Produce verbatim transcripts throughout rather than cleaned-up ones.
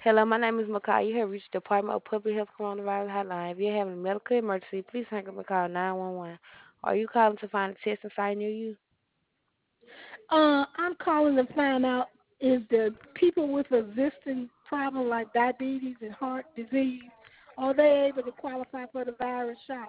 Hello, my name is Makai. You have reached the Department of Public Health Coronavirus Hotline. If you're having a medical emergency, please hang up and call nine one one. Are you calling to find a testing site near you? Uh, I'm calling to find out is the people with existing problems like diabetes and heart disease, are they able to qualify for the virus shot?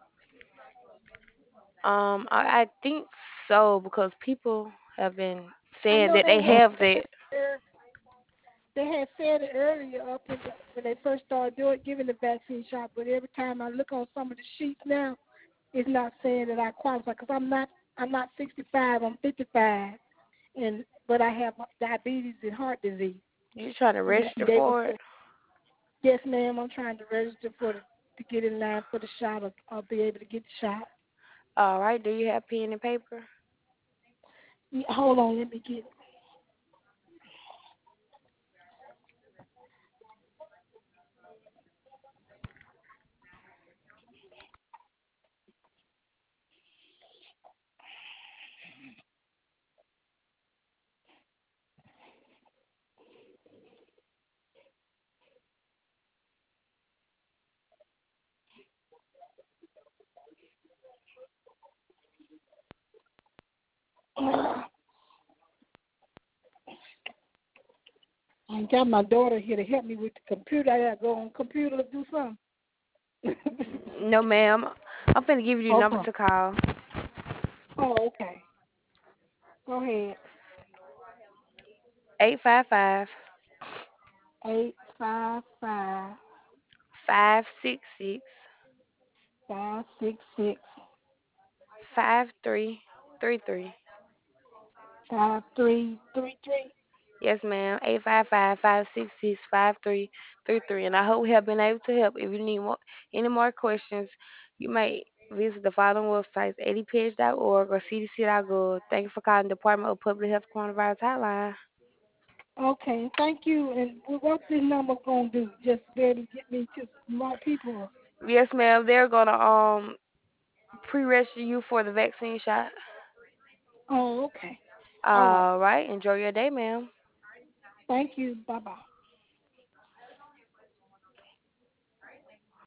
Um, I, I think so because people have been I saying know that they they had have said that. ear- they had said it earlier up in the, when they first started doing giving the vaccine shot, but every time I look on some of the sheets now, it's not saying that I qualify because I'm not I'm not sixty-five, I'm fifty-five, and but I have diabetes and heart disease. You trying to And register they were for it? saying, yes, ma'am, I'm trying to register for the, to get in line for the shot or I'll be able to get the shot. All right. Do you have pen and paper? Yeah, hold on, let me get it. I got my daughter here to help me with the computer. I gotta go on computer to do something. No, ma'am. I'm finna give you the number Okay. to call. Oh, okay. Go ahead. Eight five five Eight five five five six six five six six five three three three. five three three three. Yes, ma'am. Eight five five five six six five three three three. And I hope we have been able to help. If you need more, any more questions, you may visit the following websites: a d p h dot org or c d c dot gov. Thank you for calling the Department of Public Health Coronavirus Hotline. Okay, thank you. And wh- what's this number gonna do? Just barely get me to more people. Yes, ma'am. They're gonna um pre-register you for the vaccine shot. Oh, okay. All right. All right. Enjoy your day, ma'am. Thank you. Bye bye.